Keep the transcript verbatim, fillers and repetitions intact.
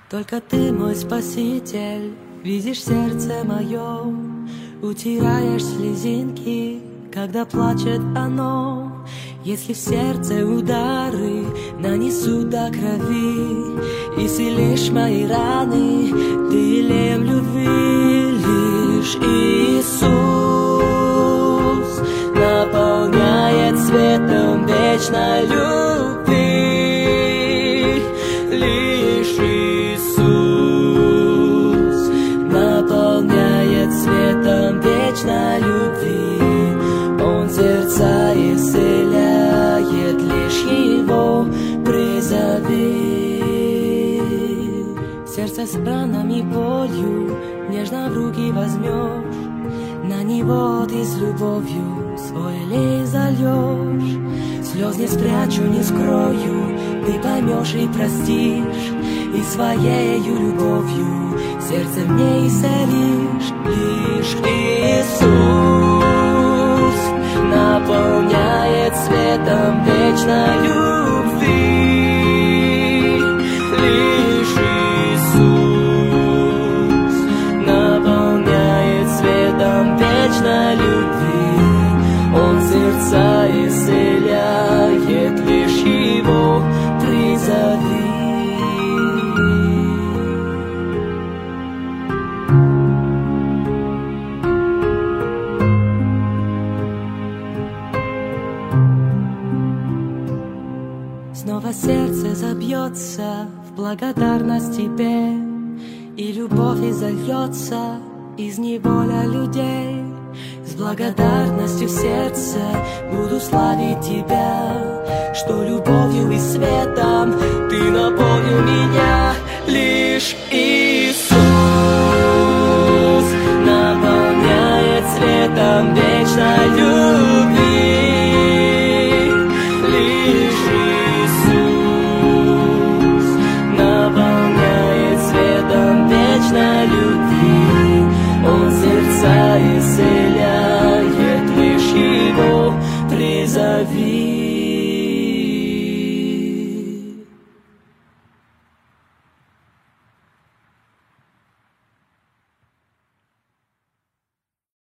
Только ты мой спаситель, видишь сердце мое, утираешь слезинки, когда плачет оно. Если в сердце удары нанесут до крови, исцелишь мои раны, ты елеем любви. Лишь Иисус наполняет светом вечной любви. Лишь Иисус наполняет светом вечной любви. Он сердца исцеляет, лишь Его призови. Сердце с ранами болью нежно в руки возьмешь, на него ты с любовью свой лей зальешь. Слез не спрячу, не скрою, ты поймешь и простишь, и своею любовью сердце мне исцелишь. Лишь Иисус наполняет светом вечной любви. Лишь Иисус наполняет светом вечной любви. Он сердца исцеляет, лишь Его призови. Снова сердце забьется в благодарность Тебе, и любовь изольется из неволя людей. С благодарностью в сердце буду славить Тебя, что любовью и светом Ты наполнил меня. Лишь и